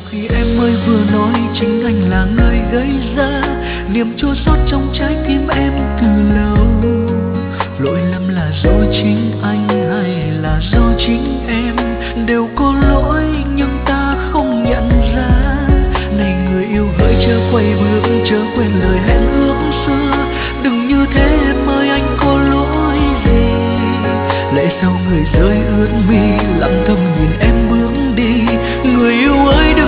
khi em mới vừa nói chính anh là người gây ra niềm chua xót trong trái tim em từ lâu. Lỗi lầm là do chính anh hay là do chính em, đều có lỗi nhưng ta không nhận ra. Này người yêu hỡi chớ quay bước, chớ quên lời hẹn ước xưa. Đừng như thế em ơi, anh có lỗi gì? Lẽ sao người rơi ướt mi, lặng thầm nhìn em bước đi. Người yêu ơi đừng